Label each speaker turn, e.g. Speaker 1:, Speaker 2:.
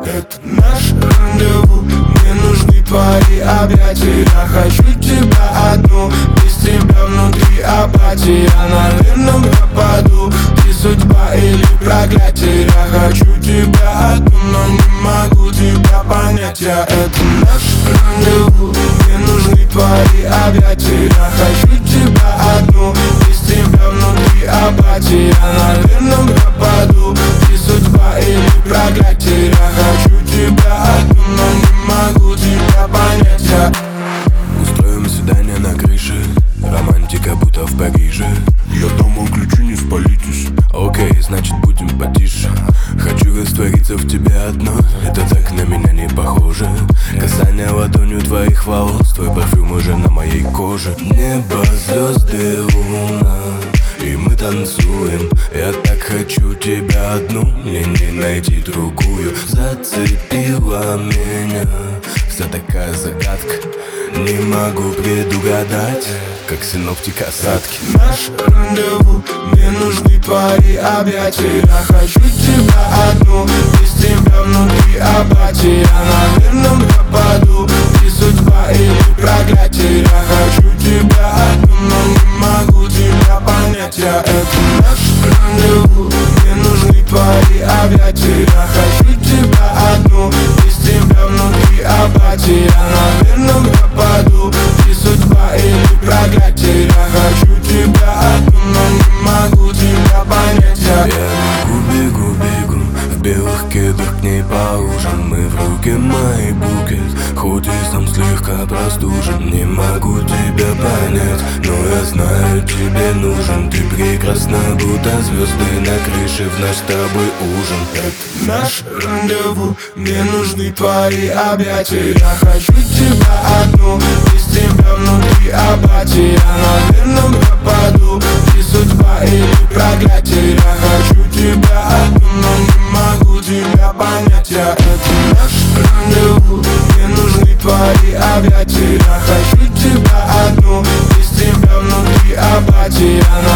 Speaker 1: Это наш рандеву, мне нужны твои объятия. Я хочу тебя одну, без тебя внутри апатия. Я, наверное, пропаду, ты судьба или проклятие. Я хочу тебя одну, но не могу тебя понять. Это наш рандеву, мне нужны твои объятия. Я хочу тебя одну, без тебя внутри апатия. Я, наверное, пропаду, ты судьба или проклятие. Я хочу тебя одну, но не могу тебя понять.
Speaker 2: Устроим свидание на крыше, романтика будто в Париже.
Speaker 1: Я дома, ключи, не спалитесь.
Speaker 2: Окей, значит будем потише. Хочу раствориться в тебе одной, это так на меня не похоже. Касание ладонью твоих волос, твой парфюм уже на моей коже. Небо, звезды, луна, и мы танцуем. Я так хочу тебя одну, мне не найти другую. Зацепила меня вся такая загадка, не могу предугадать, как синоптик осадки.
Speaker 1: Наш рандеву, мне нужны твои объятия. Я хочу тебя одну, без тебя внутри апатия. Я, наверное, пропаду, ты судьба или проклятие. Я хочу тебя одну, но не могу тебя понять. Это наш рандеву, мне нужны твои объятия. Я хочу тебя одну, без тебя внутри апатия. Я, наверное, пропаду, ты судьба или проклятие. Я хочу тебя одну, но не могу тебя понять.
Speaker 2: Я бегу, бегу, в белых кедах к ней по ужин. Мы в руке мои букет, хоть и сам слегка простужен. Не могу тебя понять, но я знаю, тебе нужен. Ты прекрасна, будто звезды на крыше в наш с тобой ужин.
Speaker 1: Это наш рандеву, мне нужны твои объятия. Я хочу тебя одну, без тебя внутри апатия. Я, наверное, пропаду, ты судьба или проклятие. Я хочу тебя одну, но не могу тебя понять. Это наш рандеву, мне нужны твои объятия. Я хочу тебя одну, без тебя внутри апатия.